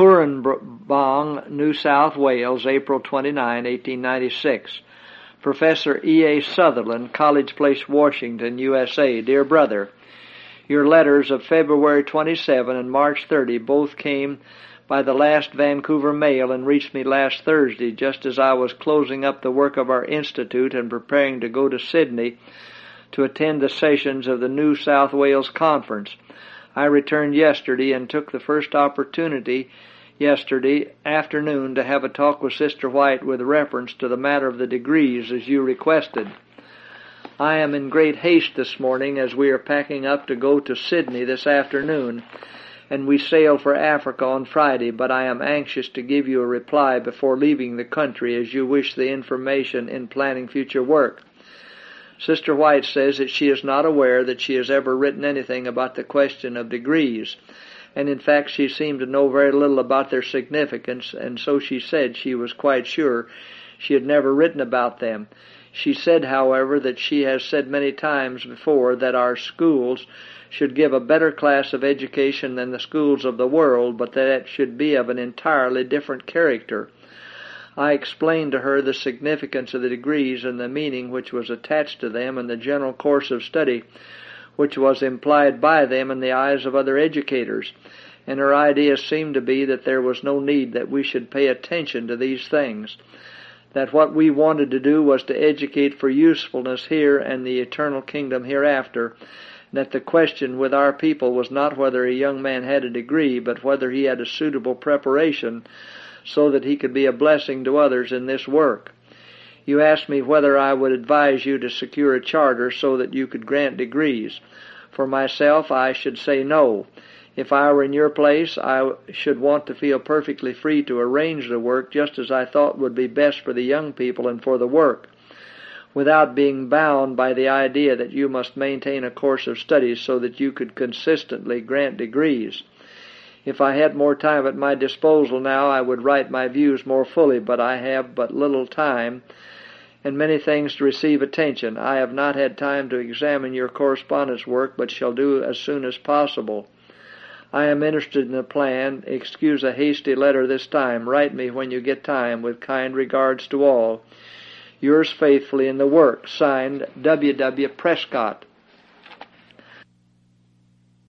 Cooranbong, New South Wales, April 29, 1896. Professor E.A. Sutherland, College Place, Washington, USA. Dear Brother, your letters of February 27 and March 30 both came by the last Vancouver mail and reached me last Thursday, just as I was closing up the work of our Institute and preparing to go to Sydney to attend the sessions of the New South Wales Conference. I returned yesterday and took the first opportunity yesterday afternoon to have a talk with Sister White with reference to the matter of the degrees as you requested. I am in great haste this morning as we are packing up to go to Sydney this afternoon, and we sail for Africa on Friday, but I am anxious to give you a reply before leaving the country as you wish the information in planning future work. Sister White says that she is not aware that she has ever written anything about the question of degrees, and in fact she seemed to know very little about their significance, and so she said she was quite sure she had never written about them. She said, however, that she has said many times before that our schools should give a better class of education than the schools of the world, but that it should be of an entirely different character. I explained to her the significance of the degrees and the meaning which was attached to them and the general course of study which was implied by them in the eyes of other educators, and her idea seemed to be that there was no need that we should pay attention to these things, that what we wanted to do was to educate for usefulness here and the eternal kingdom hereafter, that the question with our people was not whether a young man had a degree, but whether he had a suitable preparation so that he could be a blessing to others in this work. You asked me whether I would advise you to secure a charter so that you could grant degrees. For myself, I should say no. If I were in your place, I should want to feel perfectly free to arrange the work just as I thought would be best for the young people and for the work, without being bound by the idea that you must maintain a course of study so that you could consistently grant degrees. If I had more time at my disposal now, I would write my views more fully, but I have but little time and many things to receive attention. I have not had time to examine your correspondence work, but shall do as soon as possible. I am interested in the plan. Excuse a hasty letter this time. Write me when you get time, with kind regards to all. Yours faithfully in the work. Signed, W. W. Prescott.